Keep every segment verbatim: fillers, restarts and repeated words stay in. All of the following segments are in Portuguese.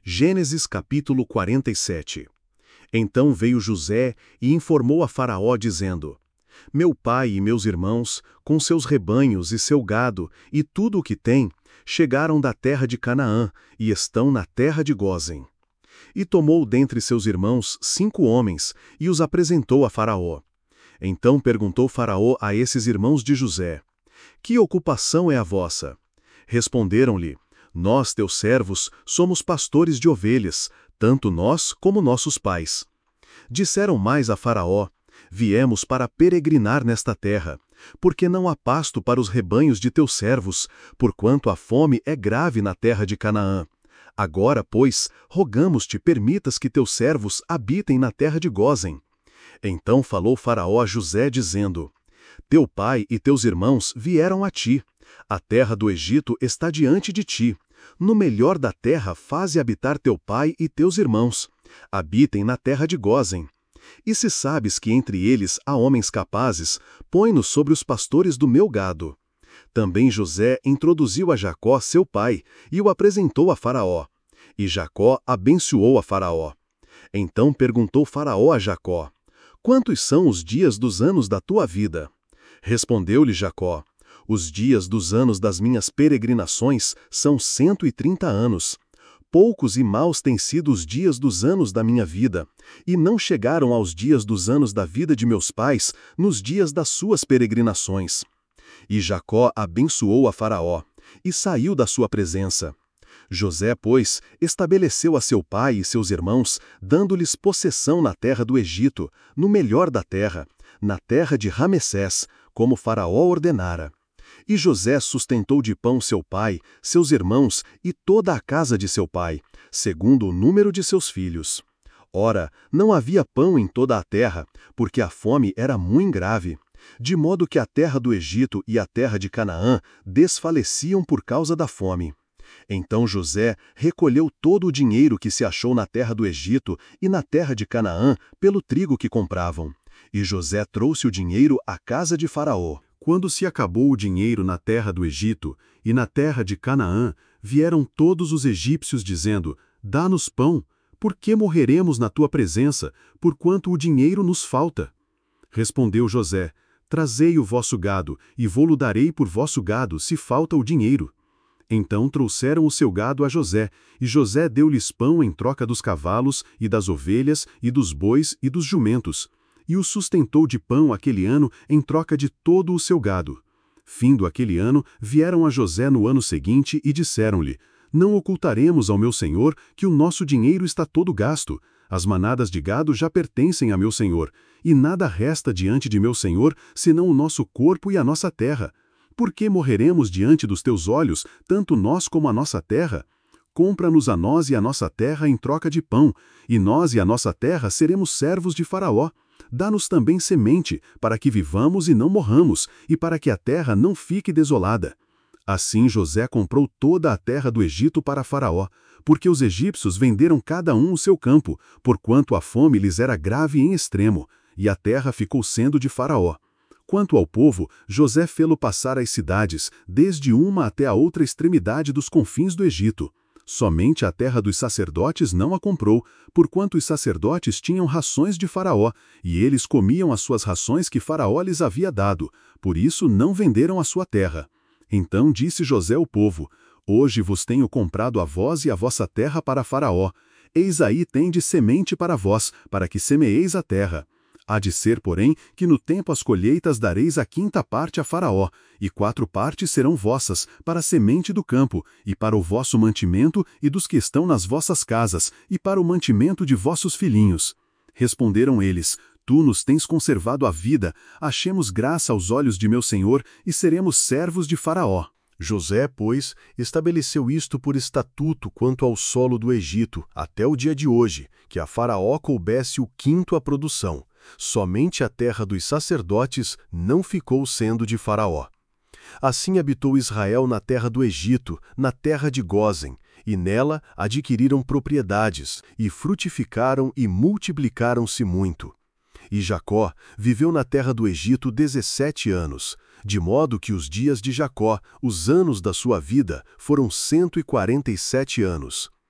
Gênesis capítulo quarenta e sete. Então veio José e informou a Faraó, dizendo: Meu pai e meus irmãos, com seus rebanhos e seu gado, e tudo o que têm, chegaram da terra de Canaã, e estão na terra de Gósen. E tomou dentre seus irmãos cinco homens, e os apresentou a Faraó. Então perguntou Faraó a esses irmãos de José: Que ocupação é a vossa? Responderam-lhe: Nós, teus servos, somos pastores de ovelhas, tanto nós como nossos pais. Disseram mais a Faraó: Viemos para peregrinar nesta terra, porque não há pasto para os rebanhos de teus servos, porquanto a fome é grave na terra de Canaã. Agora, pois, rogamos-te, permitas que teus servos habitem na terra de Gósen. Então falou Faraó a José, dizendo: Teu pai e teus irmãos vieram a ti. A terra do Egito está diante de ti. No melhor da terra faze habitar teu pai e teus irmãos. Habitem na terra de Gósen. E se sabes que entre eles há homens capazes, põe-nos sobre os pastores do meu gado. Também José introduziu a Jacó, seu pai, e o apresentou a Faraó. E Jacó abençoou a Faraó. Então perguntou Faraó a Jacó: Quantos são os dias dos anos da tua vida? Respondeu-lhe Jacó: Os dias dos anos das minhas peregrinações são cento e trinta anos. Poucos e maus têm sido os dias dos anos da minha vida, e não chegaram aos dias dos anos da vida de meus pais nos dias das suas peregrinações. E Jacó abençoou a Faraó, e saiu da sua presença. José, pois, estabeleceu a seu pai e seus irmãos, dando-lhes possessão na terra do Egito, no melhor da terra, na terra de Ramessés, como Faraó ordenara. E José sustentou de pão seu pai, seus irmãos e toda a casa de seu pai, segundo o número de seus filhos. Ora, não havia pão em toda a terra, porque a fome era muito grave, de modo que a terra do Egito e a terra de Canaã desfaleciam por causa da fome. Então José recolheu todo o dinheiro que se achou na terra do Egito e na terra de Canaã pelo trigo que compravam. E José trouxe o dinheiro à casa de Faraó. Quando se acabou o dinheiro na terra do Egito e na terra de Canaã, vieram todos os egípcios dizendo: Dá-nos pão, por que morreremos na tua presença, porquanto o dinheiro nos falta? Respondeu José: Trazei o vosso gado, e vô-lo darei por vosso gado, se falta o dinheiro. Então trouxeram o seu gado a José, e José deu-lhes pão em troca dos cavalos, e das ovelhas, e dos bois, e dos jumentos. E o sustentou de pão aquele ano em troca de todo o seu gado. Findo aquele ano, vieram a José no ano seguinte e disseram-lhe: Não ocultaremos ao meu senhor que o nosso dinheiro está todo gasto. As manadas de gado já pertencem a meu senhor, e nada resta diante de meu senhor, senão o nosso corpo e a nossa terra. Por que morreremos diante dos teus olhos, tanto nós como a nossa terra? Compra-nos a nós e a nossa terra em troca de pão, e nós e a nossa terra seremos servos de Faraó. Dá-nos também semente, para que vivamos e não morramos, e para que a terra não fique desolada. Assim José comprou toda a terra do Egito para Faraó, porque os egípcios venderam cada um o seu campo, porquanto a fome lhes era grave em extremo, e a terra ficou sendo de Faraó. Quanto ao povo, José fê-lo passar as cidades, desde uma até a outra extremidade dos confins do Egito. Somente a terra dos sacerdotes não a comprou, porquanto os sacerdotes tinham rações de Faraó, e eles comiam as suas rações que Faraó lhes havia dado, por isso não venderam a sua terra. Então disse José ao povo: Hoje vos tenho comprado a vós e a vossa terra para Faraó. Eis aí tendes semente para vós, para que semeeis a terra. Há de ser, porém, que no tempo as colheitas dareis a quinta parte a Faraó, e quatro partes serão vossas, para a semente do campo, e para o vosso mantimento e dos que estão nas vossas casas, e para o mantimento de vossos filhinhos. Responderam eles: Tu nos tens conservado a vida, achemos graça aos olhos de meu senhor, e seremos servos de Faraó. José, pois, estabeleceu isto por estatuto quanto ao solo do Egito, até o dia de hoje, que a Faraó coubesse o quinto à produção. Somente a terra dos sacerdotes não ficou sendo de Faraó. Assim habitou Israel na terra do Egito, na terra de Gósen, e nela adquiriram propriedades, e frutificaram e multiplicaram-se muito. E Jacó viveu na terra do Egito dezessete anos, de modo que os dias de Jacó, os anos da sua vida, foram cento e quarenta e sete anos.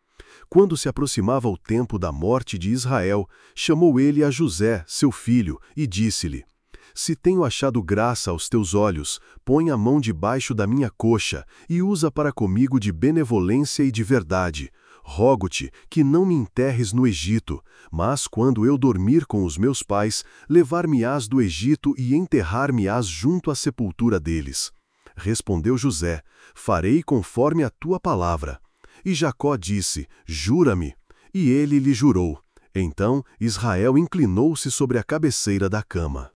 Quando se aproximava o tempo da morte de Israel, chamou ele a José, seu filho, e disse-lhe: Se tenho achado graça aos teus olhos, põe a mão debaixo da minha coxa e usa para comigo de benevolência e de verdade. Rogo-te que não me enterres no Egito, mas quando eu dormir com os meus pais, levar-me-ás do Egito e enterrar-me-ás junto à sepultura deles. Respondeu José: Farei conforme a tua palavra. E Jacó disse: Jura-me. E ele lhe jurou. Então Israel inclinou-se sobre a cabeceira da cama.